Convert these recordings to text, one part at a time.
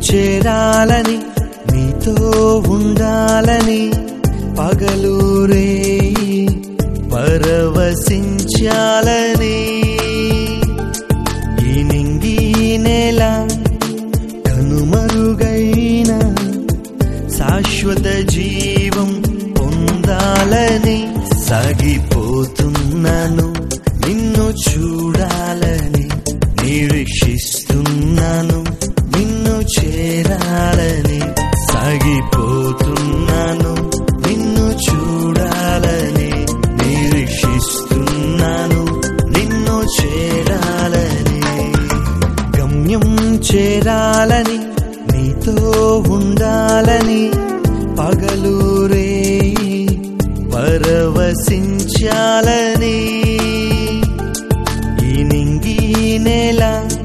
చేరాలని నీతో ఉండాలని పగలూరే పరవశించాలని ఈ నింగి నేల కనుమరుగైన శాశ్వత జీవం పొందాలని సాగిపోతున్నాను నిన్ను చూడాలని నిరీక్షిస్తున్నాను నిన్ను చేరాలని సాగిపోతున్నాను నిన్ను చూడాలని నిరీక్షిస్తున్నాను నిన్ను చేరాలని గమ్యం చేరాలని నీతో ఉండాలని పగలూరే పరవశించాలని ఈ నింగి నేల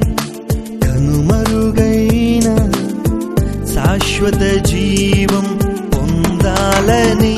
కనుమరుగైన శాశ్వత జీవం పొందాలని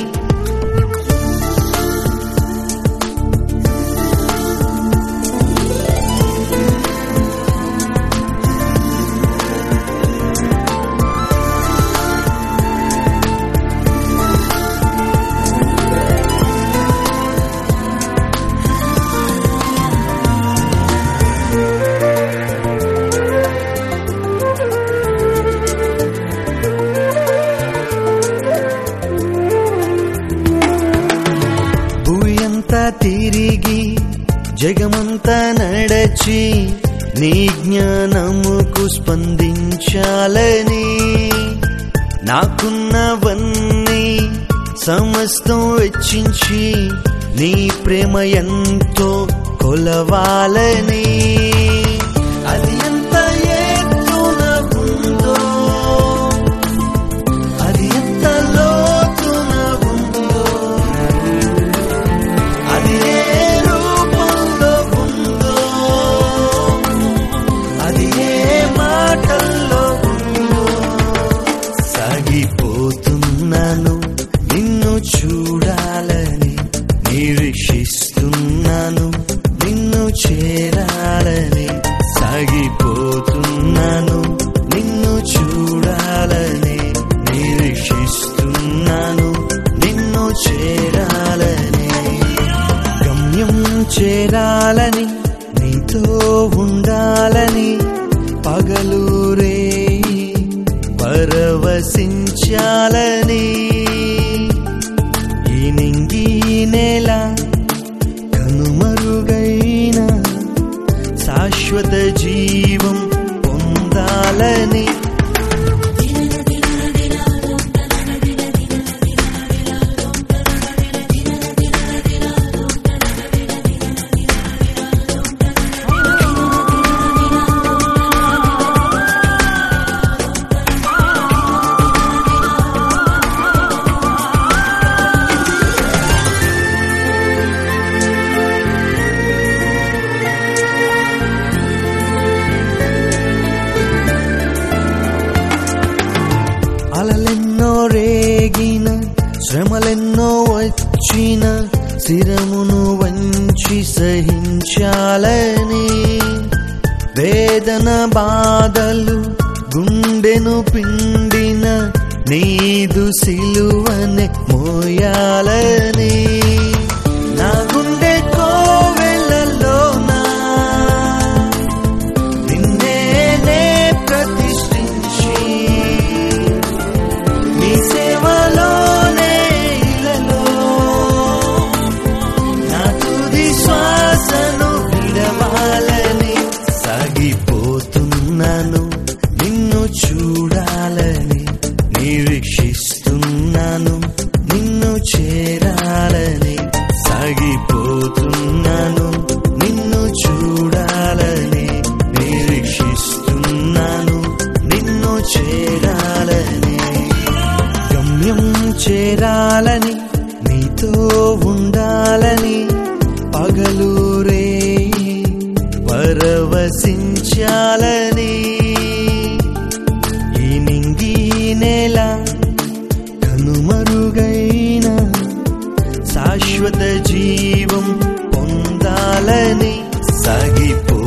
తిరిగి జగమంతా నడచి నీ జ్ఞానముకు స్పందించాలని నాకున్నవన్నీ సమస్తం వెచ్చించి నీ ప్రేమ ఎంతో కొలవాలని అది ఎంత ఎత్తున ఉందో అది ఎంత లోతున ఉందో అది ఏ రూపంలో ఉందో అది ఏ మాటల్లో ఉందో సాగిపోతున్నాను నిన్ను చూడాలని నిరీక్షిస్తున్నాను నిన్ను చేరాలని సాగిపోతున్నాను నిన్ను చూడాలని నిరీక్షిస్తున్నాను నిన్ను చేరాలని గమ్యం చేరాలని నీతో ఉండాలని పగలూరే పరవశించాలని ఈ నింగి నేల కనుమరుగైన శాశ్వత జీవం పొందాలని అలలెన్నో రేగిన శ్రమలెన్నో వచ్చిన శిరమును వంచి సహించాలని వేదన బాధలు గుండెను పిండిన నీదు సిలువనే మోయాలని నా గుండె కోవెలలోనా నిన్నే ప్రతిష్ఠించి నీ సేవలోనే ఇలలో నా తుది శ్వాసను విడవాలని సాగిపోతున్నాను నిన్ను చూడాలని నిరీక్షిస్తున్నాను నిన్ను చేరాలని సాగిపోతున్నాను నిన్ను చూడాలని నిరీక్షిస్తున్నాను నిన్ను చేరాలని గమ్యం చేరాలని నీతో ఉండాలని పగలూరే పరవశించాలని ఈ నింగి నేల కనుమరుగైన శాశ్వత జీవం పొందాలని సాగిపో